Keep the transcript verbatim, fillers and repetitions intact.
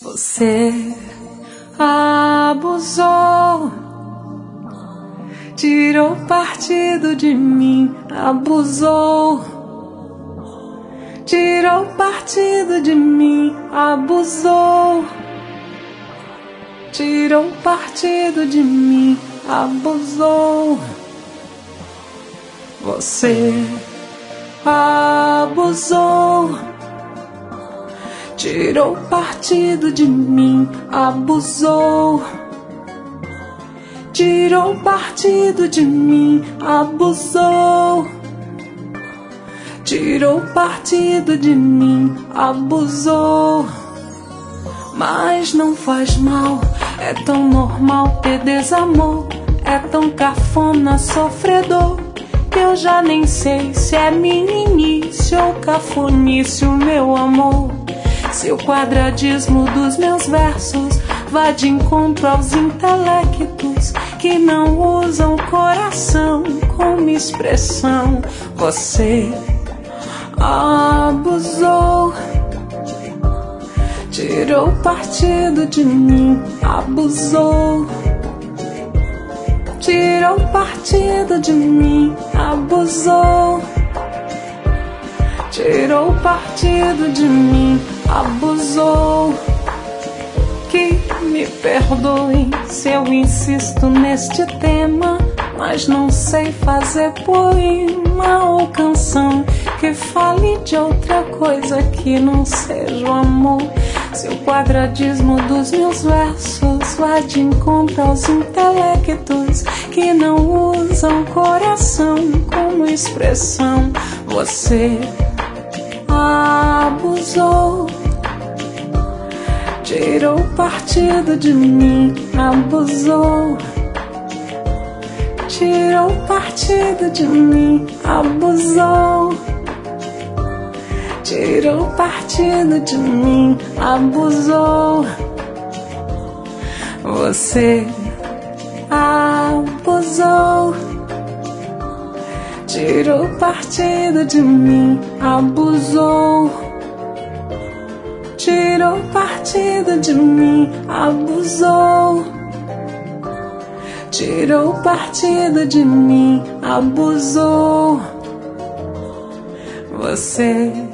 Você abusou, tirou partido de mim, abusou, tirou partido de mim, abusou, tirou partido de mim, abusou. Você abusou, tirou partido de mim, abusou, tirou partido de mim, abusou, tirou partido de mim, abusou. Mas não faz mal, é tão normal ter desamor, é tão cafona, sofredor, que eu já nem sei se é meninice ou cafonice o meu amor. Se o quadradismo dos meus versos vai de encontro aos intelectos que não usam o coração como expressão. Você abusou, tirou partido de mim, abusou, tirou partido de mim, abusou, tirou partido de mim, abusou. Que me perdoem se eu insisto neste tema, mas não sei fazer poema ou canção que fale de outra coisa que não seja o amor. Se o quadradismo dos meus versos vai de encontro aos intelectos que não usam coração como expressão. Você abusou, tirou partido de mim, abusou, tirou partido de mim, abusou, tirou partido de mim, abusou. Você abusou, tirou partido de mim, abusou, tirou partido de mim, abusou, tirou partido de mim, abusou. Você